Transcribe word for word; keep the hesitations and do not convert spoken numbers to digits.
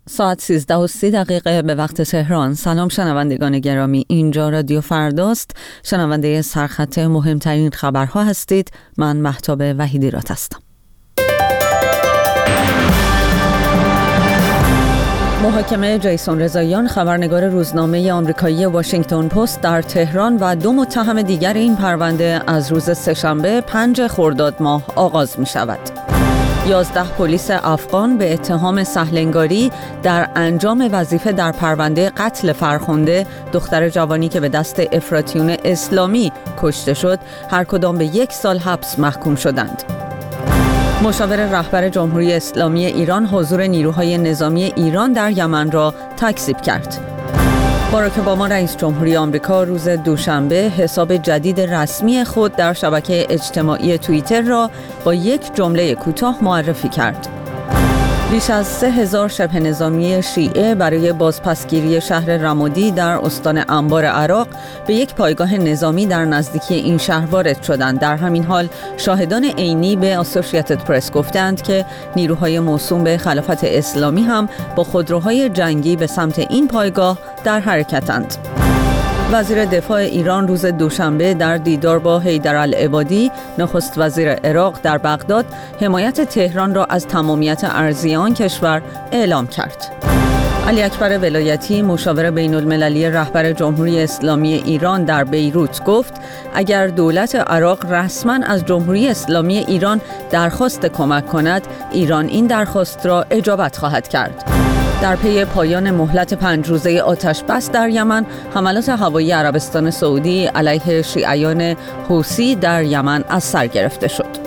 ساعت سیزده و سی دقیقه به وقت تهران. سلام شنوندگان گرامی، اینجا رادیو فرداست. شنونده سرخط مهمترین خبرها هستید. من مهتاب وحیدیرات هستم. محاکمه جیسون رضاییان، خبرنگار روزنامه آمریکایی واشنگتن پست در تهران و دو متهم دیگر این پرونده از روز سه‌شنبه پنج خرداد ماه آغاز می شود. یازده پلیس افغان به اتهام سهلنگاری در انجام وظیفه در پرونده قتل فرخنده، دختر جوانی که به دست افراطیون اسلامی کشته شد، هر کدام به یک سال حبس محکوم شدند. مشاور رهبر جمهوری اسلامی ایران حضور نیروهای نظامی ایران در یمن را تکذیب کرد. باراک اوباما رئیس جمهوری آمریکا روز دوشنبه حساب جدید رسمی خود در شبکه اجتماعی توییتر را با یک جمله کوتاه معرفی کرد. بیش از سه هزار شبه نظامی شیعه برای بازپسگیری شهر رمادی در استان انبار عراق به یک پایگاه نظامی در نزدیکی این شهر وارد شدند. در همین حال شاهدان عینی به اسوسییتد پرس گفتند که نیروهای موسوم به خلافت اسلامی هم با خودروهای جنگی به سمت این پایگاه در حرکتند. وزیر دفاع ایران روز دوشنبه در دیدار با حیدرالعبادی نخست وزیر عراق در بغداد حمایت تهران را از تمامیت ارضی آن کشور اعلام کرد. علی اکبر ولایتی مشاور بین المللی رهبر جمهوری اسلامی ایران در بیروت گفت اگر دولت عراق رسما از جمهوری اسلامی ایران درخواست کمک کند، ایران این درخواست را اجابت خواهد کرد. در پی پایان مهلت پنج روزه آتش بس در یمن، حملات هوایی عربستان سعودی علیه شیعیان حوثی در یمن از سر گرفته شد.